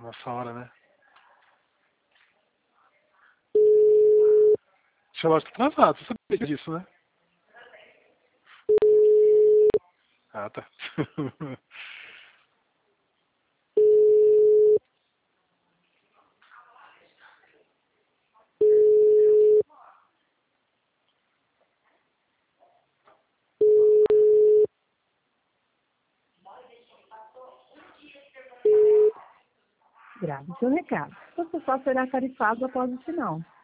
Nessa hora, né? O relógio tá atrasado, você sabia disso, né? Ah, tá. Grave seu recado. Você só será tarifado após o sinal.